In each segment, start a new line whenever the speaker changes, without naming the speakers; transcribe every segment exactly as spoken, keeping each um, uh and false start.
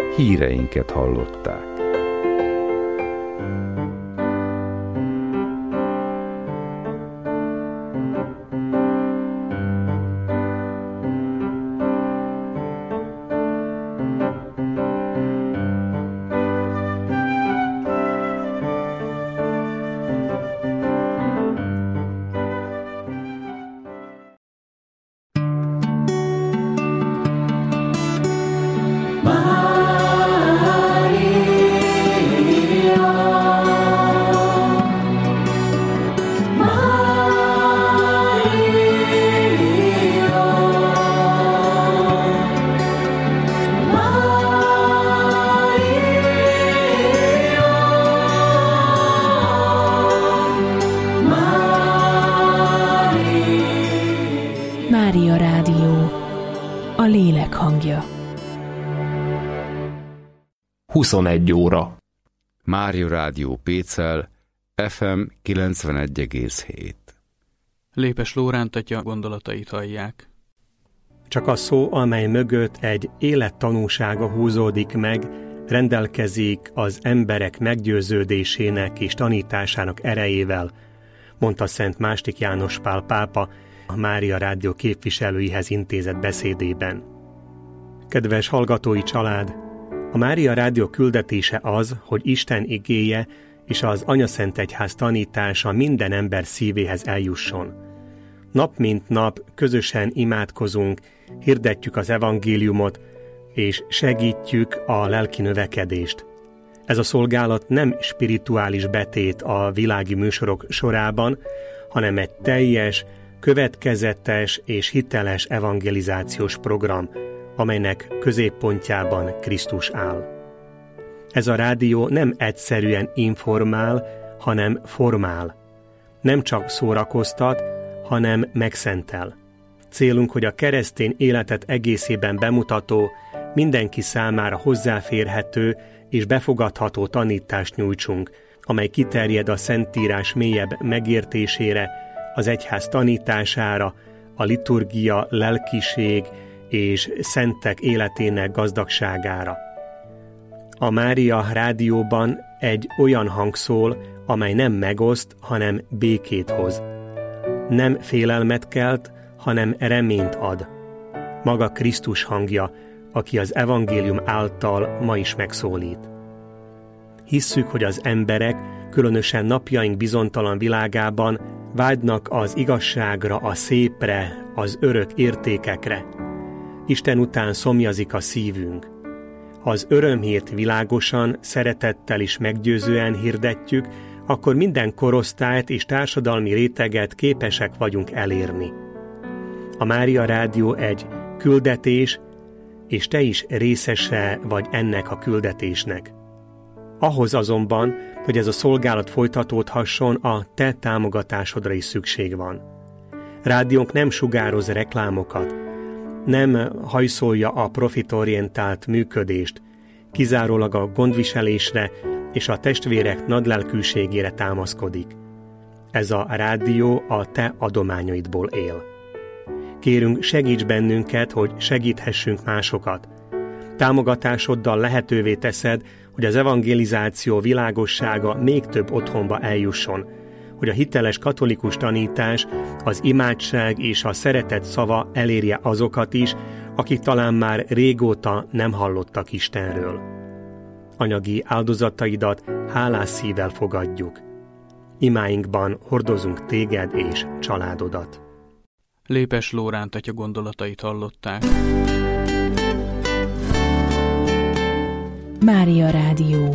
híreinket hallották.
Mária Rádió, a lélek hangja.
huszonegy óra.
Mária Rádió Pécel, ef em kilencvenegy egész hét.
Lépes Lóránt atya gondolatait hallják.
Csak a szó, amely mögött egy élet tanúsága húzódik meg, rendelkezik az emberek meggyőződésének és tanításának erejével, mondta Szent Mástik János Pál pápa a Mária Rádió képviselőihez intézett beszédében. Kedves hallgatói család! A Mária Rádió küldetése az, hogy Isten igéje és az Anyaszentegyház tanítása minden ember szívéhez eljusson. Nap mint nap közösen imádkozunk, hirdetjük az evangéliumot, és segítjük a lelki növekedést. Ez a szolgálat nem spirituális betét a világi műsorok sorában, hanem egy teljes, következetes és hiteles evangelizációs program, amelynek középpontjában Krisztus áll. Ez a rádió nem egyszerűen informál, hanem formál. Nem csak szórakoztat, hanem megszentel. Célunk, hogy a keresztény életet egészében bemutató, mindenki számára hozzáférhető és befogadható tanítást nyújtsunk, amely kiterjed a Szentírás mélyebb megértésére, az egyház tanítására, a liturgia, lelkiség és szentek életének gazdagságára. A Mária Rádióban egy olyan hang szól, amely nem megoszt, hanem békét hoz. Nem félelmet kelt, hanem reményt ad. Maga Krisztus hangja, aki az evangélium által ma is megszólít. Hisszük, hogy az emberek, különösen napjaink bizonytalan világában vágynak az igazságra, a szépre, az örök értékekre. Isten után szomjazik a szívünk. Ha az örömhírt világosan, szeretettel és meggyőzően hirdetjük, akkor minden korosztályt és társadalmi réteget képesek vagyunk elérni. A Mária Rádió egy küldetés, és te is részese vagy ennek a küldetésnek. Ahhoz azonban, hogy ez a szolgálat folytatódhasson, a te támogatásodra is szükség van. Rádiónk nem sugároz reklámokat, nem hajszolja a profitorientált működést, kizárólag a gondviselésre és a testvérek nagylelkűségére támaszkodik. Ez a rádió a te adományaidból él. Kérünk, segíts bennünket, hogy segíthessünk másokat. Támogatásoddal lehetővé teszed, hogy az evangelizáció világossága még több otthonba eljusson, hogy a hiteles katolikus tanítás, az imádság és a szeretet szava elérje azokat is, akik talán már régóta nem hallottak Istenről. Anyagi áldozataidat hálás szívvel fogadjuk. Imáinkban hordozunk téged és családodat.
Lépes Lóránt atya gondolatait hallották.
Mária Rádió.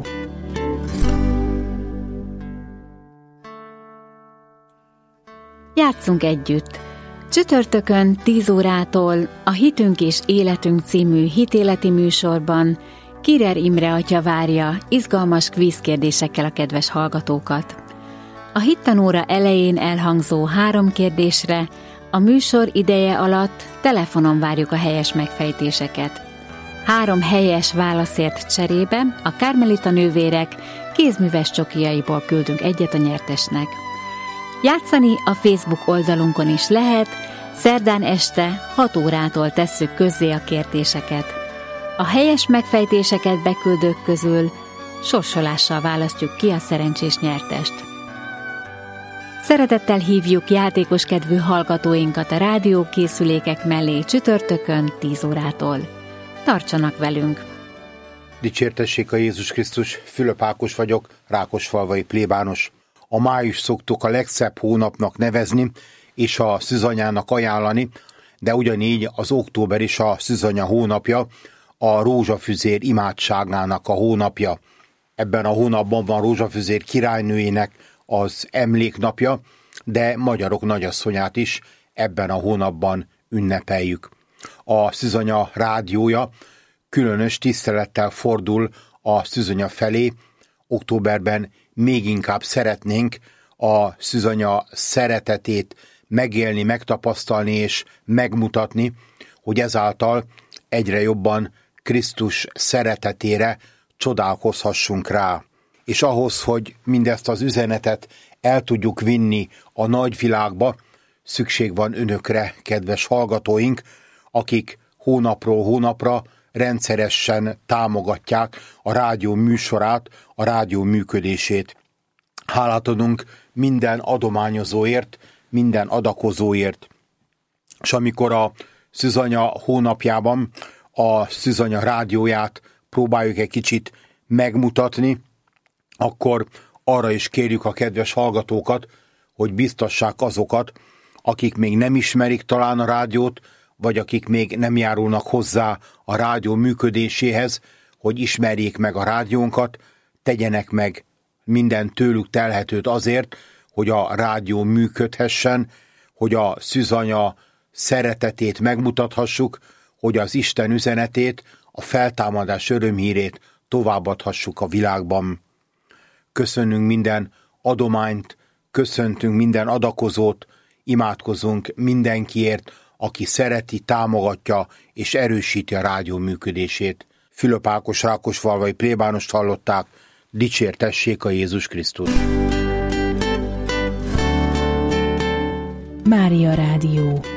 Játsszunk együtt! Csütörtökön tíz órától a Hitünk és Életünk című hitéleti műsorban Kirer Imre atya várja izgalmas kvízkérdésekkel a kedves hallgatókat. A hittanóra elején elhangzó három kérdésre a műsor ideje alatt telefonon várjuk a helyes megfejtéseket. Három helyes válaszért cserébe a Kármelita nővérek kézműves csokijaiból küldünk egyet a nyertesnek. Játszani a Facebook oldalunkon is lehet, szerdán este hat órától tesszük közzé a kérdéseket. A helyes megfejtéseket beküldők közül sorsolással választjuk ki a szerencsés nyertest. Szeretettel hívjuk játékoskedvű hallgatóinkat a rádiókészülékek mellé csütörtökön tíz órától. Tartsanak velünk!
Dicsértessék a Jézus Krisztus, Fülöp Ákos vagyok, rákosfalvai plébános. A május szoktuk a legszebb hónapnak nevezni, és a szűzanyának ajánlani, de ugyanígy az október is a szűzanya hónapja, a rózsafüzér imádságának a hónapja. Ebben a hónapban van Rózsafüzér királynőjének az emléknapja, de magyarok nagyasszonyát is ebben a hónapban ünnepeljük. A szűzanya rádiója különös tisztelettel fordul a szűzanya felé. Októberben még inkább szeretnénk a szűzanya szeretetét megélni, megtapasztalni és megmutatni, hogy ezáltal egyre jobban Krisztus szeretetére csodálkozhassunk rá. És ahhoz, hogy mindezt az üzenetet el tudjuk vinni a nagyvilágba, szükség van önökre, kedves hallgatóink, akik hónapról hónapra rendszeresen támogatják a rádió műsorát, a rádió működését. Hálát adunk minden adományozóért, minden adakozóért. És amikor a szűzanya hónapjában a szűzanya rádióját próbáljuk egy kicsit megmutatni, akkor arra is kérjük a kedves hallgatókat, hogy biztassák azokat, akik még nem ismerik talán a rádiót, vagy akik még nem járulnak hozzá a rádió működéséhez, hogy ismerjék meg a rádiónkat, tegyenek meg minden tőlük telhetőt azért, hogy a rádió működhessen, hogy a szűzanya szeretetét megmutathassuk, hogy az Isten üzenetét, a feltámadás örömhírét továbbadhassuk a világban. Köszönünk minden adományt, köszöntünk minden adakozót, imádkozunk mindenkiért, aki szereti, támogatja és erősíti a rádió működését. Fülöp Ákos rákosfalvai plébánost hallották, dicsértessék a Jézus Krisztus.
Mária Rádió.